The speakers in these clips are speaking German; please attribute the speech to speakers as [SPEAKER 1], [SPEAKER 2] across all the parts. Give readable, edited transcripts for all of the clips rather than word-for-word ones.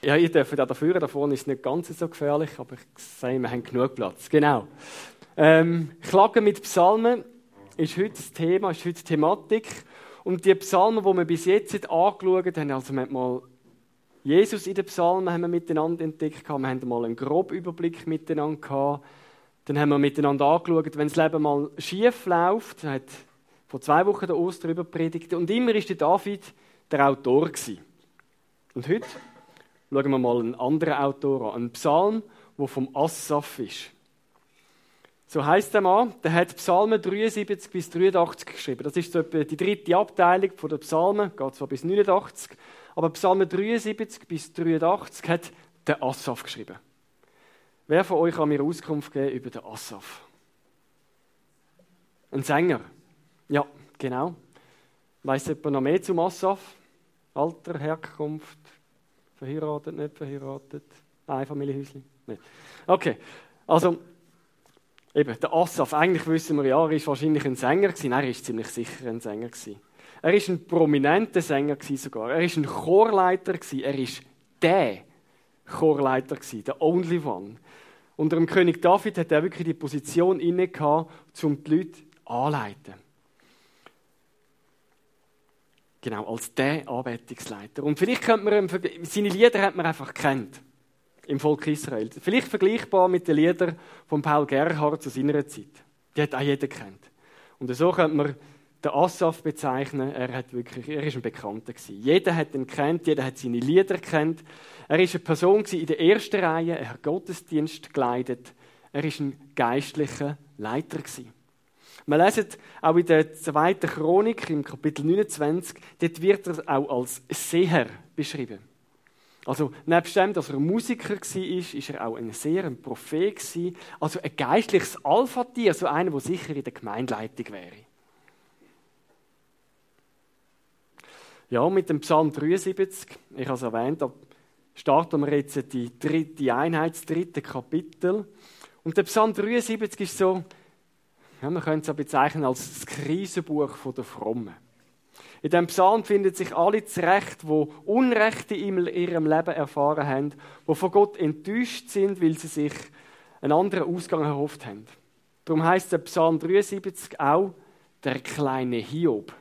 [SPEAKER 1] Ja, ihr dürft auch dafür, da vorne ist es nicht ganz so gefährlich, aber ich sehe, wir haben genug Platz. Genau. Klagen mit Psalmen ist heute das Thema, ist heute die Thematik. Und die Psalmen, die wir bis jetzt angeschaut haben, also wir haben mal Jesus in den Psalmen haben wir miteinander entdeckt, wir haben mal einen groben Überblick miteinander gehabt. Dann haben wir miteinander angeschaut, wenn das Leben mal schief läuft, er hat vor 2 Wochen der Ostern predigt und immer war der David der Autor gewesen. Und heute schauen wir mal einen anderen Autor an, einen Psalm, der vom Assaf ist. So heisst der Mann, der hat Psalmen 73 bis 83 geschrieben. Das ist so etwa die 3. Abteilung der Psalmen, geht zwar bis 89, aber Psalmen 73 bis 83 hat der Assaf geschrieben. Wer von euch kann mir Auskunft geben über den Assaf? Ein Sänger. Ja, genau. Weiss jemand noch mehr zum Assaf? Alter, Herkunft, verheiratet, nicht verheiratet? Einfamilienhäuschen? Nicht. Okay, also eben, der Assaf, eigentlich wissen wir ja, er war wahrscheinlich ein Sänger gewesen. Nein, er war ziemlich sicher ein Sänger gewesen. Er war ein prominenter Sänger gewesen sogar. Er war ein Chorleiter gewesen. Er war der Chorleiter gewesen, der Only One. Unter dem König David hat er wirklich die Position inne gehabt, um die Leute anzuleiten. Genau, als der Anbetungsleiter. Und vielleicht könnte man, seine Lieder hat man einfach gekannt im Volk Israel. Vielleicht vergleichbar mit den Liedern von Paul Gerhardt zu seiner Zeit. Die hat auch jeder gekannt. Und so könnte man den Assaf bezeichnen. Er war ein Bekannter gewesen. Jeder hat ihn gekannt, jeder hat seine Lieder gekannt. Er war eine Person in der ersten Reihe, er hat Gottesdienst geleitet. Er war ein geistlicher Leiter gewesen. Wir lesen auch in der 2. Chronik, im Kapitel 29, dort wird er auch als Seher beschrieben. Also, nebst dem, dass er ein Musiker war, ist er auch ein Seher, ein Prophet gewesen. Also ein geistliches Alpha-Tier, so einer, der sicher in der Gemeindeleitung wäre. Ja, mit dem Psalm 73, ich habe es erwähnt, da starten wir jetzt die 3. Einheit, das 3. Kapitel. Und der Psalm 73 ist so, ja, man könnte es auch bezeichnen als das Krisenbuch der Frommen. In diesem Psalm finden sich alle zurecht, die Unrechte in ihrem Leben erfahren haben, die von Gott enttäuscht sind, weil sie sich einen anderen Ausgang erhofft haben. Darum heisst der Psalm 73 auch der kleine Hiob.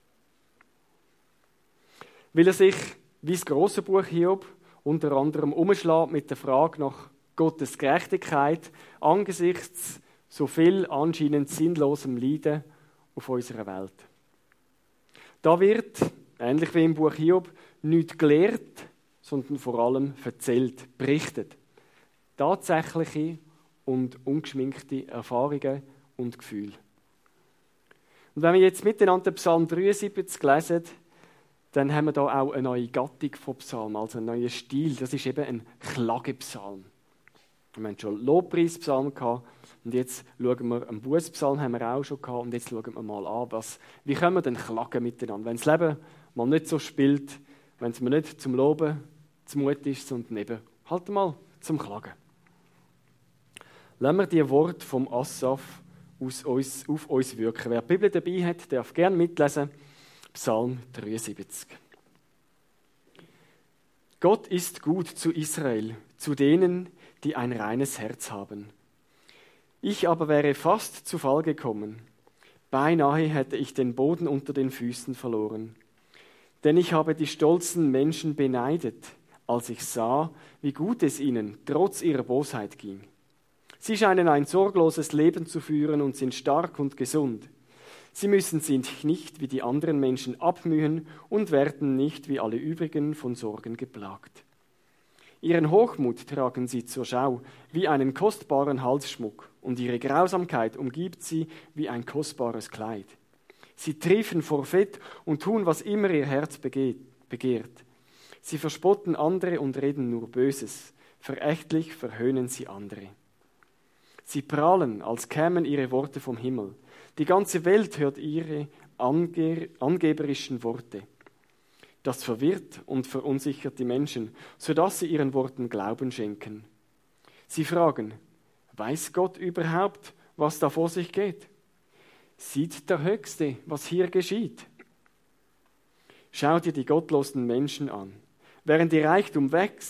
[SPEAKER 1] Weil er sich, wie das grosse Buch Hiob, unter anderem umschlägt mit der Frage nach Gottes Gerechtigkeit angesichts so viel anscheinend sinnlosem Leiden auf unserer Welt. Da wird, ähnlich wie im Buch Hiob, nicht gelehrt, sondern vor allem erzählt, berichtet. Tatsächliche und ungeschminkte Erfahrungen und Gefühle. Und wenn wir jetzt miteinander den Psalm 73 lesen, dann haben wir da auch eine neue Gattung von Psalmen, also einen neuen Stil. Das ist eben ein Klagepsalm. Wir haben schon Lobpreispsalm gehabt und jetzt schauen wir, einen Bußpsalm haben wir auch schon gehabt und jetzt schauen wir mal an, wie können wir denn klagen miteinander, wenn das Leben mal nicht so spielt, wenn es mir nicht zum Loben zumut ist, sondern eben halt mal zum Klagen. Lassen wir die Worte vom Assaf auf uns wirken. Wer die Bibel dabei hat, darf gerne mitlesen. Psalm 73. Gott ist gut zu Israel, zu denen, die ein reines Herz haben. Ich aber wäre fast zu Fall gekommen. Beinahe hätte ich den Boden unter den Füßen verloren. Denn ich habe die stolzen Menschen beneidet, als ich sah, wie gut es ihnen trotz ihrer Bosheit ging. Sie scheinen ein sorgloses Leben zu führen und sind stark und gesund. Sie müssen sich nicht wie die anderen Menschen abmühen und werden nicht wie alle übrigen von Sorgen geplagt. Ihren Hochmut tragen sie zur Schau wie einen kostbaren Halsschmuck und ihre Grausamkeit umgibt sie wie ein kostbares Kleid. Sie triefen vor Fett und tun, was immer ihr Herz begehrt. Sie verspotten andere und reden nur Böses. Verächtlich verhöhnen sie andere. Sie prahlen, als kämen ihre Worte vom Himmel. Die ganze Welt hört ihre angeberischen Worte. Das verwirrt und verunsichert die Menschen, sodass sie ihren Worten Glauben schenken. Sie fragen, weiß Gott überhaupt, was da vor sich geht? Sieht der Höchste, was hier geschieht? Schau dir die gottlosen Menschen an. Während ihr Reichtum wächst,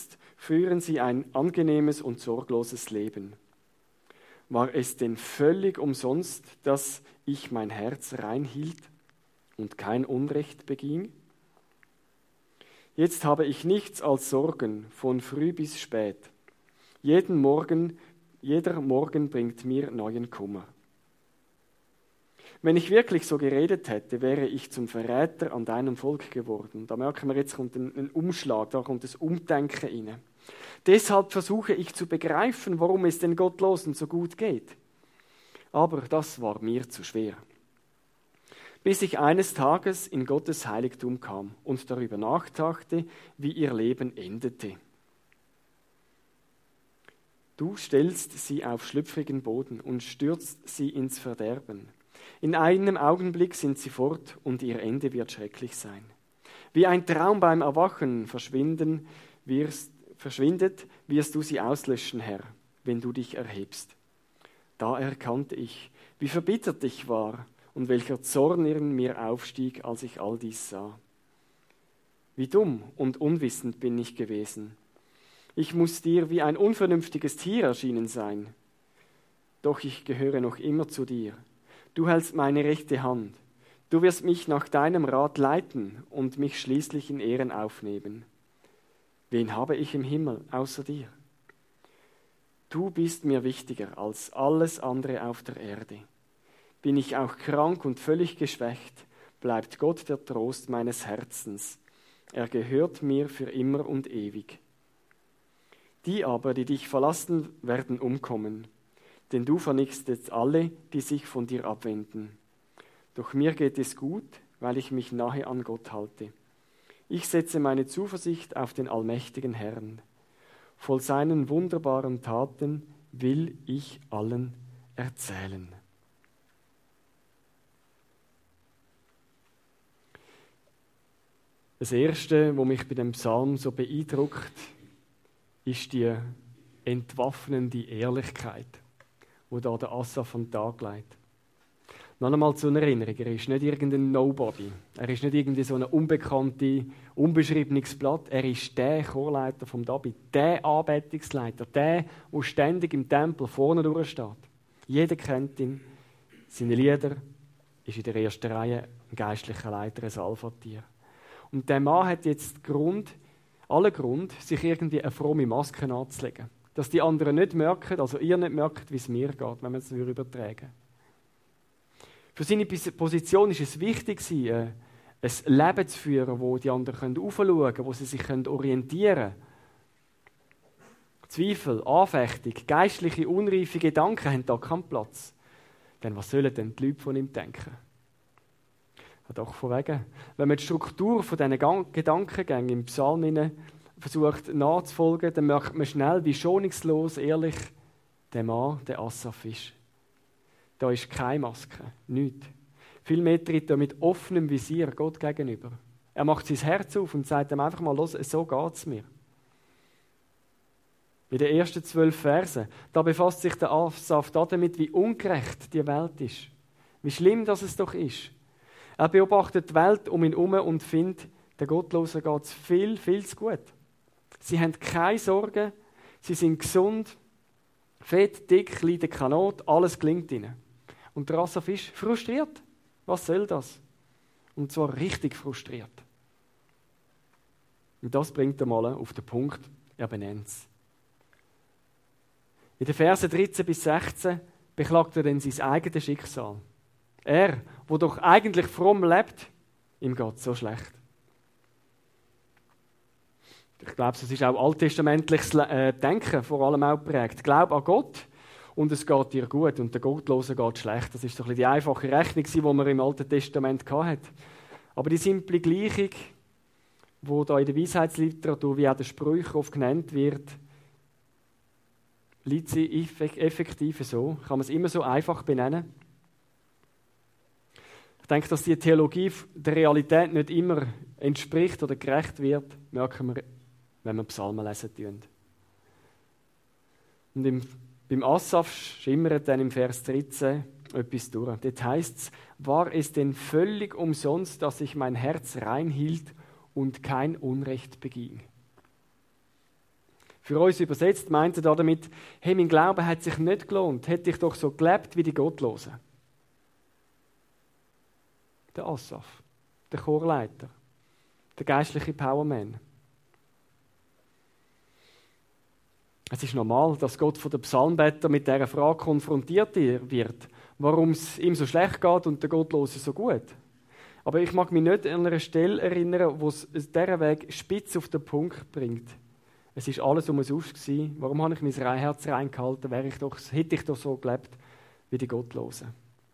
[SPEAKER 1] führen sie ein angenehmes und sorgloses Leben. War es denn völlig umsonst, dass ich mein Herz rein hielt und kein Unrecht beging? Jetzt habe ich nichts als Sorgen von früh bis spät. Jeder Morgen bringt mir neuen Kummer. Wenn ich wirklich so geredet hätte, wäre ich zum Verräter an deinem Volk geworden. Da merken wir, jetzt kommt ein Umschlag, da kommt das Umdenken rein. Deshalb versuche ich zu begreifen, warum es den Gottlosen so gut geht. Aber das war mir zu schwer. Bis ich eines Tages in Gottes Heiligtum kam und darüber nachdachte, wie ihr Leben endete. Du stellst sie auf schlüpfrigen Boden und stürzt sie ins Verderben. In einem Augenblick sind sie fort und ihr Ende wird schrecklich sein. Wie ein Traum beim Erwachen verschwindet, wirst du sie auslöschen, Herr, wenn du dich erhebst. Da erkannte ich, wie verbittert ich war und welcher Zorn in mir aufstieg, als ich all dies sah. Wie dumm und unwissend bin ich gewesen. Ich muss dir wie ein unvernünftiges Tier erschienen sein. Doch ich gehöre noch immer zu dir. Du hältst meine rechte Hand. Du wirst mich nach deinem Rat leiten und mich schließlich in Ehren aufnehmen. Wen habe ich im Himmel außer dir? Du bist mir wichtiger als alles andere auf der Erde. Bin ich auch krank und völlig geschwächt, bleibt Gott der Trost meines Herzens. Er gehört mir für immer und ewig. Die aber, die dich verlassen, werden umkommen, denn du vernichtest alle, die sich von dir abwenden. Doch mir geht es gut, weil ich mich nahe an Gott halte. Ich setze meine Zuversicht auf den allmächtigen Herrn. Voll seinen wunderbaren Taten will ich allen erzählen. Das Erste, was mich bei dem Psalm so beeindruckt, ist die entwaffnende Ehrlichkeit, die da der Asaf an den Tag legt. Noch einmal zur Erinnerung, er ist nicht irgendein Nobody. Er ist nicht irgendwie so ein unbekanntes, unbeschriebenes Blatt. Er ist der Chorleiter vom David, der Anbetungsleiter, der ständig im Tempel vorne durchsteht. Jeder kennt ihn. Seine Lieder ist in der ersten Reihe ein geistlicher Leiter, ein Alpha-Tier. Und der Mann hat jetzt allen Grund, sich irgendwie eine fromme Maske anzulegen. Dass die anderen nicht merken, also ihr nicht merkt, wie es mir geht, wenn man es übertragen. Für seine Position ist es wichtig, ein Leben zu führen, wo die anderen aufschauen können, wo sie sich orientieren können. Zweifel, Anfechtung, geistliche, unreife Gedanken haben da keinen Platz. Denn was sollen denn die Leute von ihm denken? Ja, doch von wegen. Wenn man die Struktur von diesen Gedankengängen im Psalm versucht nachzufolgen, dann merkt man schnell, wie schonungslos ehrlich der Mann, der Asaf ist. Da ist keine Maske, nichts. Vielmehr tritt er mit offenem Visier Gott gegenüber. Er macht sein Herz auf und sagt ihm einfach mal, los, so geht es mir. In den ersten 12 Versen, da befasst sich der Asaf damit, wie ungerecht die Welt ist. Wie schlimm das es doch ist. Er beobachtet die Welt um ihn herum und findet, den Gottlosen geht es viel, viel zu gut. Sie haben keine Sorgen, sie sind gesund, fett, dick, leiden keine Not, alles gelingt ihnen. Und der Asaf ist frustriert. Was soll das? Und zwar richtig frustriert. Und das bringt er mal auf den Punkt, er benennt es. In den Versen 13 bis 16 beklagt er dann sein eigenes Schicksal. Er, der doch eigentlich fromm lebt, ihm geht es so schlecht. Ich glaube, es ist auch alttestamentliches Denken vor allem auch geprägt. Glaub an Gott und es geht dir gut und der Gottlosen geht schlecht. Das ist so ein bisschen die einfache Rechnung, die man im Alten Testament hatte. Aber die simple Gleichung, die da in der Weisheitsliteratur wie auch der Sprüche oft genannt wird, liegt sie effektiv so. Kann man es immer so einfach benennen. Ich denke, dass die Theologie der Realität nicht immer entspricht oder gerecht wird, merken wir, wenn wir Psalmen lesen tun. Und beim Asaf schimmert dann im Vers 13 etwas durch. Dort heisst es, war es denn völlig umsonst, dass ich mein Herz rein hielt und kein Unrecht beging. Für uns übersetzt meint er damit, hey, mein Glaube hat sich nicht gelohnt, hätte ich doch so gelebt wie die Gottlosen. Der Asaf, der Chorleiter, der geistliche Powerman. Es ist normal, dass Gott von den Psalmbeter mit dieser Frage konfrontiert wird, warum es ihm so schlecht geht und der Gottlose so gut. Aber ich mag mich nicht an einer Stelle erinnern, wo es dieser Weg spitz auf den Punkt bringt. Es ist alles umsonst gewesen. Warum habe ich mein Herz reingehalten? Hätte ich doch so gelebt wie die Gottlosen.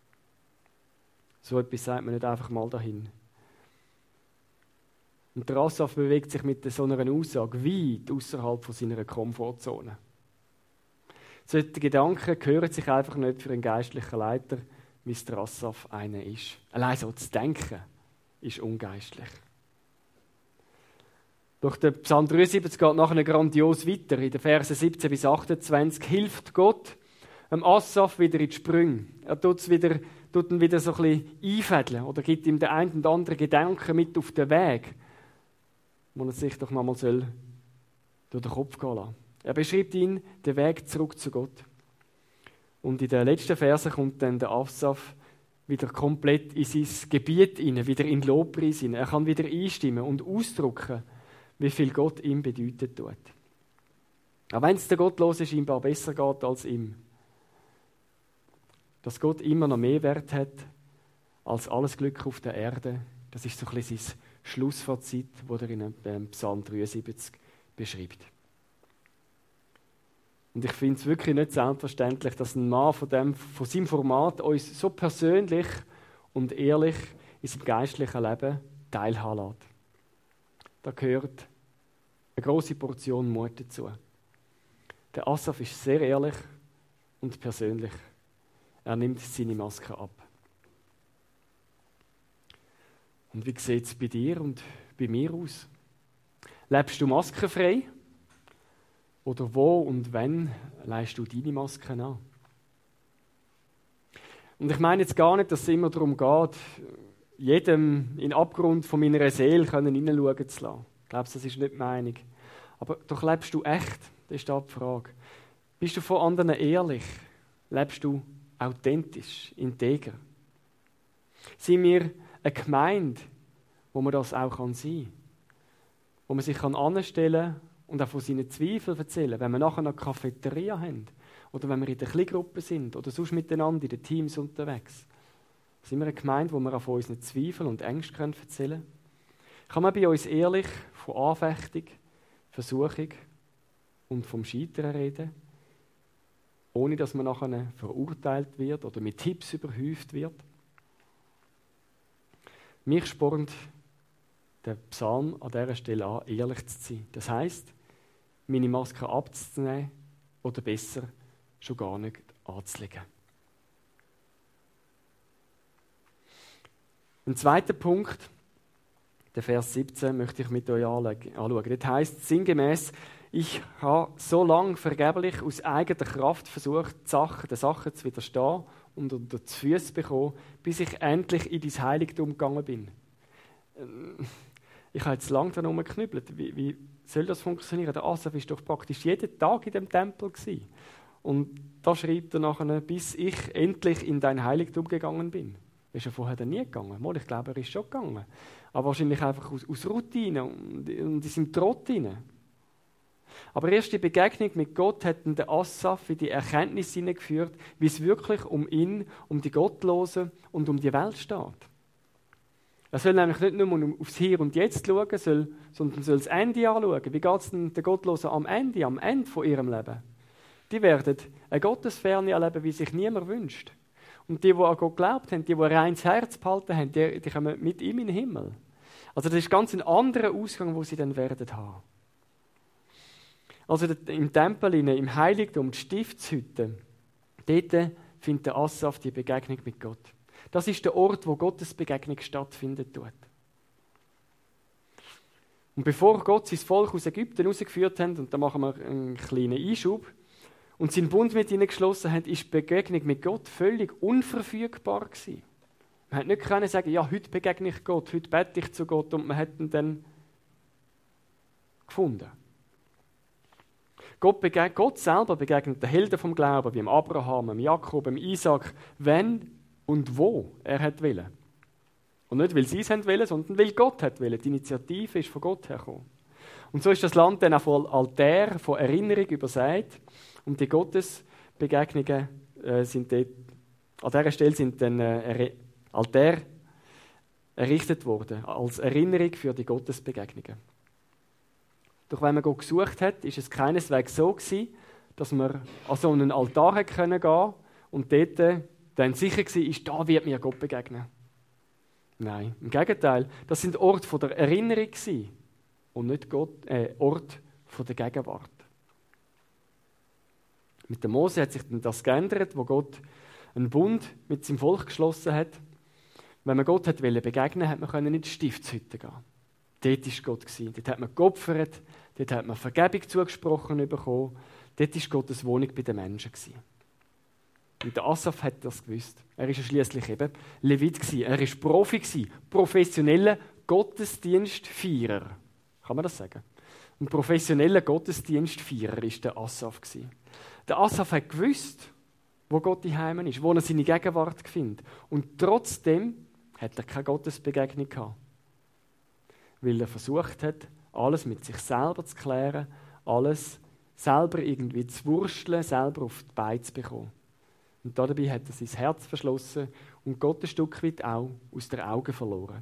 [SPEAKER 1] So etwas sagt man nicht einfach mal dahin. Und der Asaf bewegt sich mit so einer Aussage weit außerhalb von seiner Komfortzone. Solche Gedanken gehören sich einfach nicht für einen geistlichen Leiter, wie es der Asaf einer ist. Allein so zu denken, ist ungeistlich. Durch den Psalm 73 geht nachher grandios weiter. In den Versen 17 bis 28 hilft Gott dem Asaf wieder in die Sprünge. Er tut ihn wieder so ein bisschen einfädeln oder gibt ihm den einen oder anderen Gedanken mit auf den Weg, wo er sich doch nochmal durch den Kopf gehen lassen. Er beschreibt ihn den Weg zurück zu Gott. Und in den letzten Versen kommt dann der Asaf wieder komplett in sein Gebiet hinein, wieder in den Lobpreis hinein. Er kann wieder einstimmen und ausdrücken, wie viel Gott ihm bedeutet tut. Auch wenn es der Gottlosen scheinbar besser geht als ihm. Dass Gott immer noch mehr Wert hat als alles Glück auf der Erde, das ist so ein bisschen sein Schlussfazit, das er in Psalm 73 beschreibt. Und ich finde es wirklich nicht selbstverständlich, dass ein Mann von seinem Format uns so persönlich und ehrlich in seinem geistlichen Leben teilhaben lässt. Da gehört eine grosse Portion Mut dazu. Der Asaf ist sehr ehrlich und persönlich. Er nimmt seine Maske ab. Und wie sieht es bei dir und bei mir aus? Lebst du maskenfrei? Oder wo und wann leihst du deine Masken an? Und ich meine jetzt gar nicht, dass es immer darum geht, jedem in den Abgrund von meiner Seele hineinschauen zu lassen. Ich glaube, das ist nicht die Meinung. Aber doch lebst du echt? Das ist da die Frage. Bist du von anderen ehrlich? Lebst du authentisch, integer? Sind wir eine Gemeinde, wo man das auch sein kann? Wo man sich anstellen kann und auch von seinen Zweifeln erzählen, wenn wir nachher eine Cafeteria haben oder wenn wir in der Kleingruppe sind oder sonst miteinander in den Teams unterwegs. Sind wir eine Gemeinde, wo wir auch von unseren Zweifeln und Ängsten erzählen können? Kann man bei uns ehrlich von Anfechtung, Versuchung und vom Scheitern reden, ohne dass man nachher verurteilt wird oder mit Tipps überhäuft wird? Mich spornt der Psalm an dieser Stelle an, ehrlich zu sein. Das heisst, meine Maske abzunehmen oder besser schon gar nicht anzulegen. Ein zweiter Punkt, der Vers 17, möchte ich mit euch anschauen. Das heisst sinngemäß, ich habe so lange vergeblich aus eigener Kraft versucht, den Sachen zu widerstehen und unter die Füße zu bekommen, bis ich endlich in dein Heiligtum gegangen bin. Ich habe jetzt lange daran herumgeknüppelt. Wie soll das funktionieren? Der Asaf war doch praktisch jeden Tag in dem Tempel gewesen. Und da schreibt er nachher, bis ich endlich in dein Heiligtum gegangen bin. Ist er vorher nie gegangen? Mal, ich glaube, er ist schon gegangen. Aber wahrscheinlich einfach aus Routine und in seinem Trott hinein. Aber erst die Begegnung mit Gott hat den Asaf in die Erkenntnis hineingeführt, wie es wirklich um ihn, um die Gottlosen und um die Welt steht. Er soll nämlich nicht nur aufs Hier und Jetzt schauen, sondern soll das Ende anschauen. Wie geht es den Gottlosen am Ende von ihrem Leben? Die werden eine Gottesferne erleben, wie sich niemand wünscht. Und die an Gott geglaubt haben, die ein reines Herz behalten haben, die kommen mit ihm in den Himmel. Also das ist ganz ein anderer Ausgang, wo sie dann werden haben. Also im Tempel, im Heiligtum, die Stiftshütte, dort findet der Asaf die Begegnung mit Gott. Das ist der Ort, wo Gottes Begegnung stattfindet tut. Und bevor Gott sein Volk aus Ägypten herausgeführt hat, und da machen wir einen kleinen Einschub, und seinen Bund mit ihnen geschlossen hat, ist die Begegnung mit Gott völlig unverfügbar gewesen. Man hat nicht können sagen, ja, heute begegne ich Gott, heute bete ich zu Gott, und man hat ihn dann gefunden. Gott selber begegnet den Helden vom Glauben, wie dem Abraham, dem Jakob, dem Isaac, wenn und wo er hat wollen. Und nicht, weil sie es wollen, sondern weil Gott hat wollen. Die Initiative ist von Gott hergekommen. Und so ist das Land dann auch von Altären, von Erinnerung übersät. Und die Gottesbegegnungen sind dort, an dieser Stelle sind dann Altäre errichtet worden, als Erinnerung für die Gottesbegegnungen. Doch wenn man Gott gesucht hat, ist es keineswegs so gewesen, dass man an so einen Altar gehen konnte und dort dann sicher war, da wird mir Gott begegnen. Nein, im Gegenteil, das sind Orte der Erinnerung gewesen und nicht Ort der Gegenwart. Mit dem Mose hat sich dann das geändert, wo Gott einen Bund mit seinem Volk geschlossen hat. Wenn man Gott begegnen wollte, hat man in die Stiftshütte gehen. Dort war Gott. Dort hat man geopfert, dort hat man Vergebung zugesprochen bekommen. Dort war Gottes Wohnung bei den Menschen. Und der Asaf hat das gewusst. Er war ja schliesslich eben Levit. Er war Profi, professioneller Gottesdienstfeierer. Kann man das sagen? Ein professioneller Gottesdienstfeierer war der Asaf. Der Asaf hat gewusst, wo Gott in Heimen ist, wo er seine Gegenwart findet. Und trotzdem hat er keine Gottesbegegnung gehabt. Weil er versucht hat, alles mit sich selber zu klären, alles selber irgendwie zu wursteln, selber auf die Beine zu bekommen. Und dabei hat er sein Herz verschlossen und Gott ein Stück weit auch aus den Augen verloren.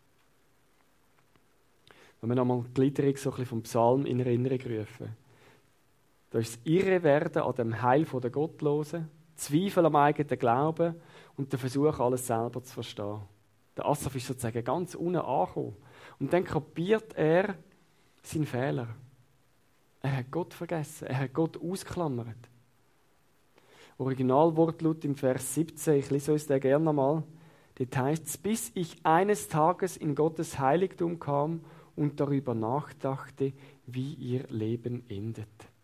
[SPEAKER 1] Wenn wir nochmal die Gliederung so ein bisschen vom Psalm in Erinnerung rufen, da ist das Irrewerden an dem Heil der Gottlosen, Zweifel am eigenen Glauben und der Versuch, alles selber zu verstehen. Der Asaf ist sozusagen ganz unten angekommen. Und dann kapiert er seinen Fehler. Er hat Gott vergessen, er hat Gott ausgeklammert. Originalwortlaut im Vers 17, ich lese uns den gerne nochmal. Dort heißt es, bis ich eines Tages in Gottes Heiligtum kam und darüber nachdachte, wie ihr Leben endet.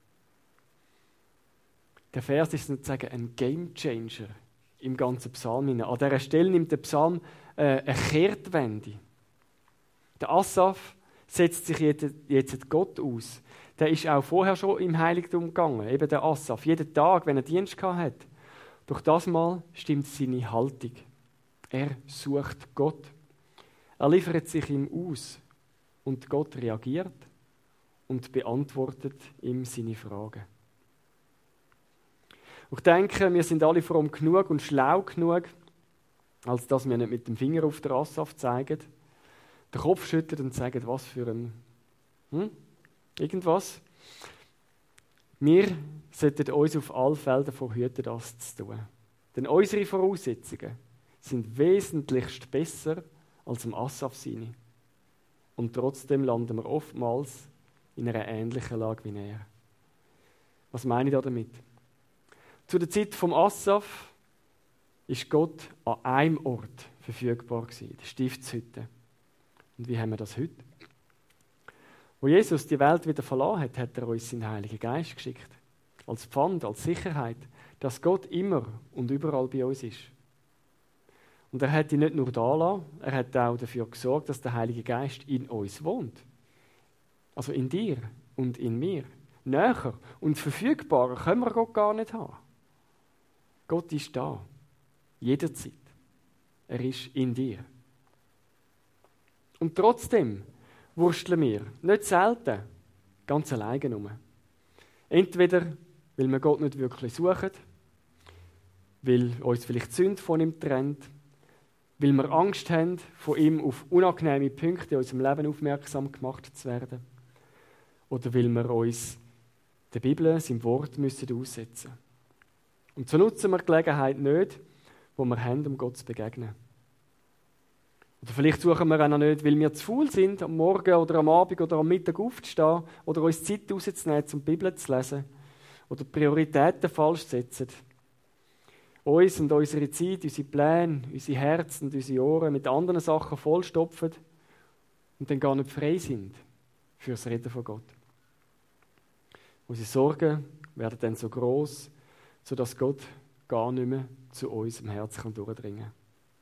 [SPEAKER 1] Der Vers ist sozusagen ein Gamechanger im ganzen Psalm. An dieser Stelle nimmt der Psalm eine Kehrtwende. Der Asaf setzt sich jetzt Gott aus. Der ist auch vorher schon im Heiligtum gegangen, eben der Asaf. Jeden Tag, wenn er Dienst hat. Doch das Mal stimmt seine Haltung. Er sucht Gott. Er liefert sich ihm aus. Und Gott reagiert und beantwortet ihm seine Fragen. Ich denke, wir sind alle fromm genug und schlau genug, als dass wir nicht mit dem Finger auf den Asaf zeigen, den Kopf schütteln und sagen, was für ein irgendwas. Wir sollten uns auf alle Felder verhüten, das zu tun. Denn unsere Voraussetzungen sind wesentlich besser als im Asaf seine. Und trotzdem landen wir oftmals in einer ähnlichen Lage wie er. Was meine ich damit? Zu der Zeit vom Asaf ist Gott an einem Ort verfügbar gewesen, der Stiftshütte. Und wie haben wir das heute? Wo Jesus die Welt wieder verlassen hat, hat er uns seinen Heiligen Geist geschickt. Als Pfand, als Sicherheit, dass Gott immer und überall bei uns ist. Und er hat ihn nicht nur da lassen, er hat auch dafür gesorgt, dass der Heilige Geist in uns wohnt. Also in dir und in mir. Näher und verfügbarer können wir Gott gar nicht haben. Gott ist da. Jederzeit. Er ist in dir. Und trotzdem wursteln wir, nicht selten, ganz alleine rum. Entweder, weil wir Gott nicht wirklich suchen, weil uns vielleicht die Sünde von ihm trennt, weil wir Angst haben, von ihm auf unangenehme Punkte in unserem Leben aufmerksam gemacht zu werden. Oder weil wir uns der Bibel, seinem Wort, müssen aussetzen müssen. Und so nutzen wir die Gelegenheit nicht, die wir haben, um Gott zu begegnen. Oder vielleicht suchen wir auch noch nicht, weil wir zu faul sind, am Morgen oder am Abend oder am Mittag aufzustehen oder uns Zeit rauszunehmen, um die Bibel zu lesen. Oder Prioritäten falsch setzen. Uns und unsere Zeit, unsere Pläne, unsere Herzen und unsere Ohren mit anderen Sachen vollstopfen und dann gar nicht frei sind für das Reden von Gott. Unsere Sorgen werden dann so gross, sodass Gott gar nicht mehr zu uns im Herzen durchdringen kann.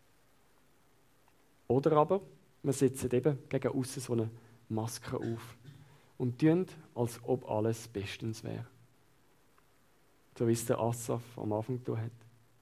[SPEAKER 1] Oder aber wir setzen eben gegen aussen so eine Maske auf und tun, als ob alles bestens wäre. so wie es der Asaf am Anfang getan hat.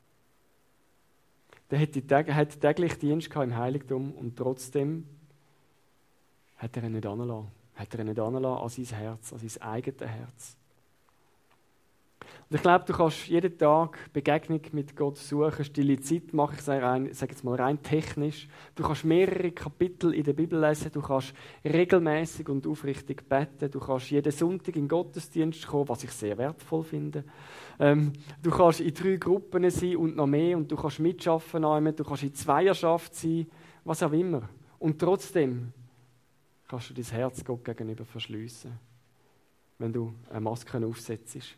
[SPEAKER 1] Der hat täglich Dienst im Heiligtum und trotzdem hat er ihn nicht angelassen. Hat er ihn nicht angelassen an sein Herz, an sein eigenes Herz. Und ich glaube, du kannst jeden Tag Begegnung mit Gott suchen, stille Zeit machen, ich sage jetzt mal rein technisch. Du kannst mehrere Kapitel in der Bibel lesen, du kannst regelmäßig und aufrichtig beten, du kannst jeden Sonntag in den Gottesdienst kommen, was ich sehr wertvoll finde. Du kannst in 3 Gruppen sein und noch mehr und du kannst mitschaffen, du kannst in Zweierschaft sein, was auch immer. Und trotzdem kannst du dein Herz Gott gegenüber verschliessen, wenn du eine Maske aufsetzt.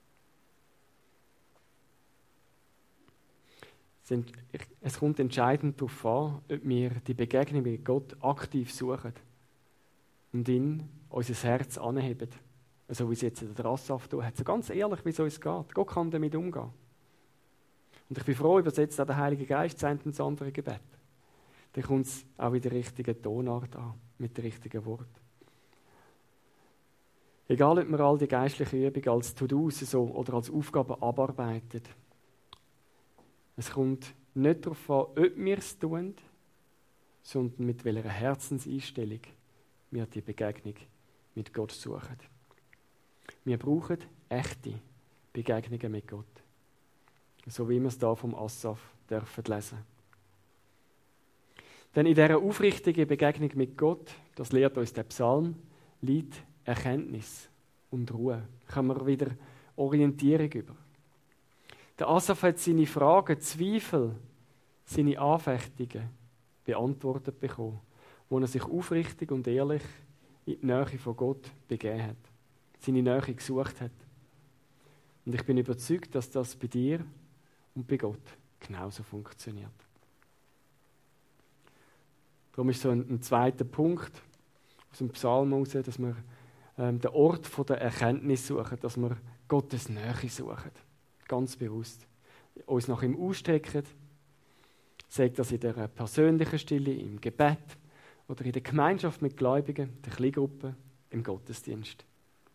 [SPEAKER 1] Es kommt entscheidend darauf an, ob wir die Begegnung mit Gott aktiv suchen und ihn unser Herz anheben. So wie es jetzt der Asaf tut, hat so ganz ehrlich, wie es uns geht. Gott kann damit umgehen. Und ich bin froh, übersetzt auch der Heilige Geist das eine und das andere Gebet. Dann kommt es auch in der richtigen Tonart an, mit den richtigen Worten. Egal, ob man all die geistliche Übung als To-Dos so oder als Aufgabe abarbeitet, es kommt nicht darauf an, ob wir es tun, sondern mit welcher Herzenseinstellung wir die Begegnung mit Gott suchen. Wir brauchen echte Begegnungen mit Gott. So wie wir es hier vom Asaf dürfen lesen. Denn in dieser aufrichtigen Begegnung mit Gott, das lehrt uns der Psalm, liegt Erkenntnis und Ruhe. Da kommen wir wieder Orientierung über. Der Asaf hat seine Fragen, Zweifel, seine Anfechtungen beantwortet bekommen, wo er sich aufrichtig und ehrlich in die Nähe von Gott begeben hat, seine Nähe gesucht hat. Und ich bin überzeugt, dass das bei dir und bei Gott genauso funktioniert. Darum ist so ein zweiter Punkt aus dem Psalm heraus, dass wir den Ort der Erkenntnis suchen, dass wir Gottes Nähe suchen. Ganz bewusst. Uns nach ihm ausstrecken, sagt das in der persönlichen Stille, im Gebet oder in der Gemeinschaft mit Gläubigen, der Kleingruppe, im Gottesdienst.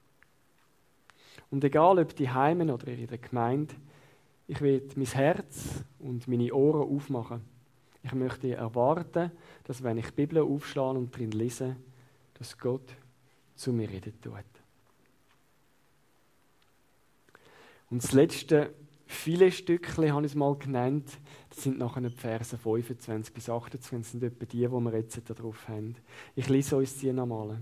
[SPEAKER 1] Und egal, ob die Heimen oder in der Gemeinde, ich will mein Herz und meine Ohren aufmachen. Ich möchte erwarten, dass wenn ich die Bibel aufschlage und drin lese, dass Gott zu mir reden tut. Und das letzte viele Stückchen habe ich es mal genannt. Das sind nachher die Verse 25 bis 28, das sind etwa die wir jetzt darauf haben. Ich lese uns die nochmal.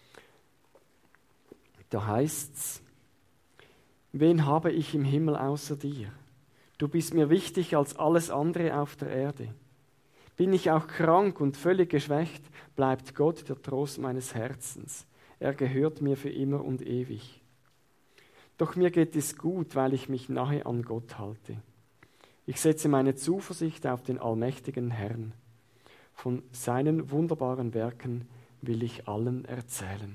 [SPEAKER 1] Da heißt es: Wen habe ich im Himmel außer dir? Du bist mir wichtig als alles andere auf der Erde. Bin ich auch krank und völlig geschwächt, bleibt Gott der Trost meines Herzens. Er gehört mir für immer und ewig. Doch mir geht es gut, weil ich mich nahe an Gott halte. Ich setze meine Zuversicht auf den allmächtigen Herrn. Von seinen wunderbaren Werken will ich allen erzählen.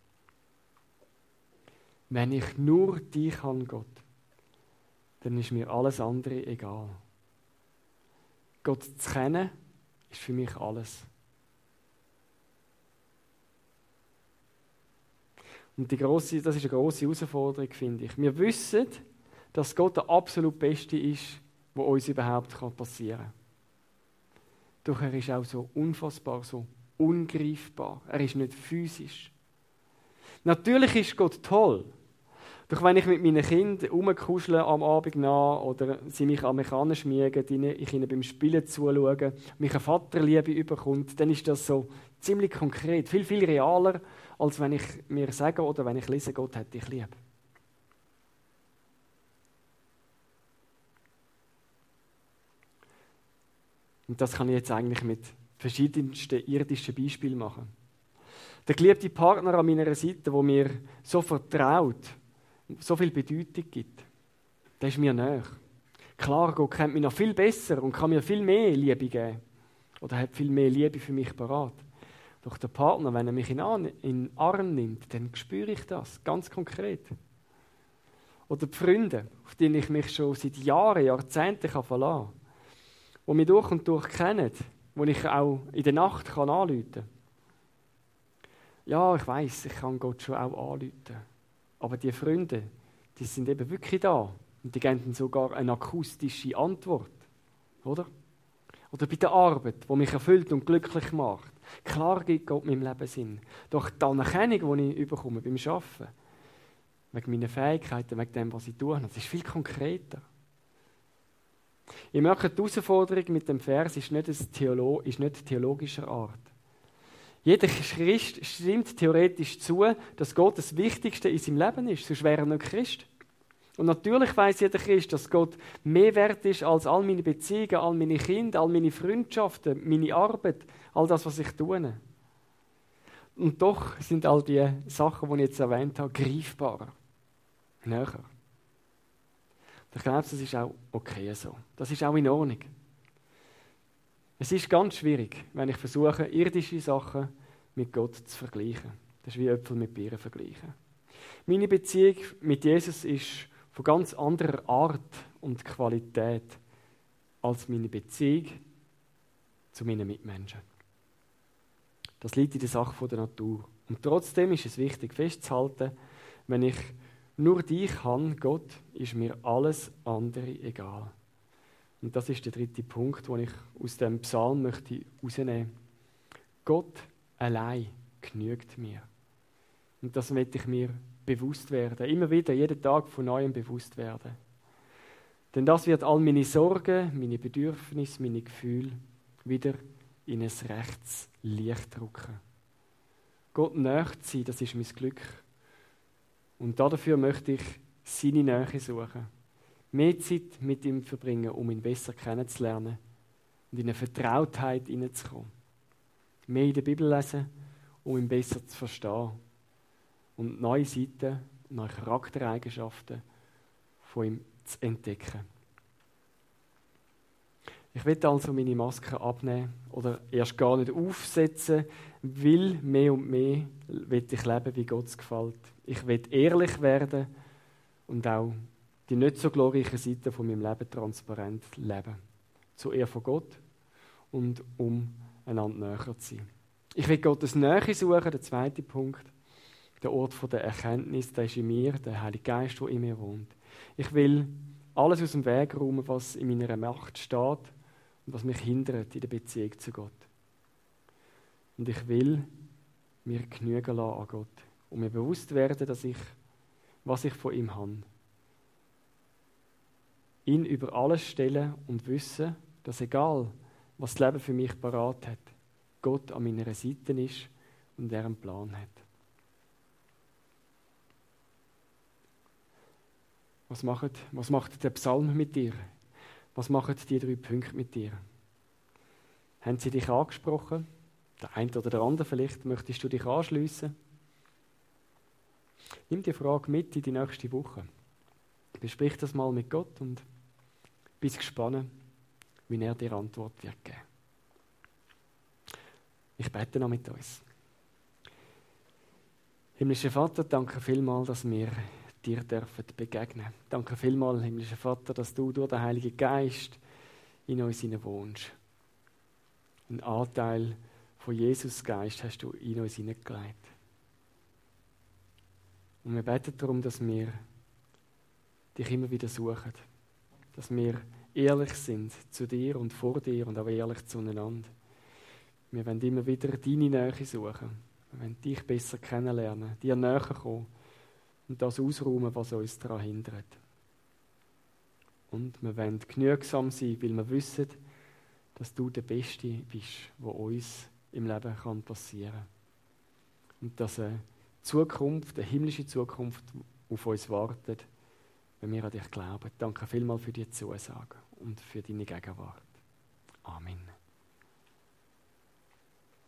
[SPEAKER 1] Wenn ich nur dich an Gott, dann ist mir alles andere egal. Gott zu kennen, ist für mich alles. Und das ist eine grosse Herausforderung, finde ich. Wir wissen, dass Gott der absolut Beste ist, was uns überhaupt passieren kann. Doch er ist auch so unfassbar, so ungreifbar. Er ist nicht physisch. Natürlich ist Gott toll. Doch wenn ich mit meinen Kindern rumkuschle am Abend nach oder sie mich an mich anschmiegen, ich ihnen beim Spielen zuschaue, mich eine Vaterliebe überkommt, dann ist das so ziemlich konkret, viel, viel realer, als wenn ich mir sage oder wenn ich lese, Gott hat dich lieb. Und das kann ich jetzt eigentlich mit verschiedensten irdischen Beispielen machen. Der geliebte Partner an meiner Seite, der mir so vertraut, so viel Bedeutung gibt, der ist mir nahe. Klar, Gott kennt mich noch viel besser und kann mir viel mehr Liebe geben. Oder hat viel mehr Liebe für mich parat. Doch der Partner, wenn er mich in den Arm nimmt, dann spüre ich das, ganz konkret. Oder die Freunde, auf die ich mich schon seit Jahren, Jahrzehnten verlassen kann, die mich durch und durch kennen, die ich auch in der Nacht anrufen kann. Ja, ich weiss, ich kann Gott schon auch anrufen. Aber die Freunde, die sind eben wirklich da. Und die geben dann sogar eine akustische Antwort. Oder? Oder bei der Arbeit, die mich erfüllt und glücklich macht. Klar gibt Gott meinem Leben Sinn. Doch die Anerkennung, die ich bekomme beim Arbeiten, wegen meiner Fähigkeiten, wegen dem, was ich tue, das ist viel konkreter. Ich merke, die Herausforderung mit dem Vers ist nicht theologischer Art. Jeder Christ stimmt theoretisch zu, dass Gott das Wichtigste in seinem Leben ist, sonst wäre er nicht Christ. Und natürlich weiss jeder Christ, dass Gott mehr wert ist als all meine Beziehungen, all meine Kinder, all meine Freundschaften, meine Arbeit, all das, was ich tue. Und doch sind all die Sachen, die ich jetzt erwähnt habe, greifbarer, näher. Ich glaube, das ist auch okay so. Das ist auch in Ordnung. Es ist ganz schwierig, wenn ich versuche, irdische Sachen mit Gott zu vergleichen. Das ist wie Äpfel mit Birnen vergleichen. Meine Beziehung mit Jesus ist von ganz anderer Art und Qualität als meine Beziehung zu meinen Mitmenschen. Das liegt in der Sache der Natur. Und trotzdem ist es wichtig festzuhalten, wenn ich nur dich habe, Gott, ist mir alles andere egal. Und das ist der dritte Punkt, den ich aus dem Psalm möchte herausnehmen. Gott allein genügt mir. Und das möchte ich mir bewusst werden. Immer wieder, jeden Tag von Neuem bewusst werden. Denn das wird all meine Sorgen, meine Bedürfnisse, meine Gefühle wieder in ein rechtes Licht drücken. Gott näher zu sein, das ist mein Glück. Und dafür möchte ich seine Nähe suchen. Mehr Zeit mit ihm verbringen, um ihn besser kennenzulernen und in eine Vertrautheit hineinzukommen. Mehr in der Bibel lesen, um ihn besser zu verstehen. Und neue Seiten, neue Charaktereigenschaften von ihm zu entdecken. Ich will also meine Maske abnehmen oder erst gar nicht aufsetzen, weil mehr und mehr will ich leben, wie Gott es gefällt. Ich will ehrlich werden und auch die nicht so glorreichen Seiten von meinem Leben transparent leben. Zur Ehre von Gott und um einander näher zu sein. Ich will Gottes Nähe suchen, der zweite Punkt. Der Ort der Erkenntnis, der ist in mir, der Heilige Geist, der in mir wohnt. Ich will alles aus dem Weg räumen, was in meiner Macht steht und was mich hindert in der Beziehung zu Gott. Und ich will mir genügen lassen an Gott und mir bewusst werden, dass was ich von ihm habe. Ihn über alles stellen und wissen, dass egal, was das Leben für mich parat hat, Gott an meiner Seite ist und er einen Plan hat. Was macht der Psalm mit dir? Was machen die 3 Punkte mit dir? Haben sie dich angesprochen? Der eine oder der andere vielleicht. Möchtest du dich anschliessen? Nimm die Frage mit in die nächste Woche. Besprich das mal mit Gott und bist gespannt, wie er dir Antwort wird geben. Ich bete noch mit uns. Himmlischer Vater, danke vielmals, dass wir dir dürfen begegnen. Danke vielmals, himmlischer Vater, dass du durch den Heiligen Geist in uns wohnst. Einen Anteil von Jesus Geist hast du in uns hineingelegt. Und wir beten darum, dass wir dich immer wieder suchen. Dass wir ehrlich sind zu dir und vor dir und auch ehrlich zueinander. Wir wollen immer wieder deine Nähe suchen. Wir wollen dich besser kennenlernen, dir näher kommen und das ausräumen, was uns daran hindert. Und wir wollen genügsam sein, weil wir wissen, dass du der Beste bist, was uns im Leben passieren kann. Und dass eine himmlische Zukunft auf uns wartet, wenn wir an dich glauben. Danke vielmals für die Zusage und für deine Gegenwart. Amen.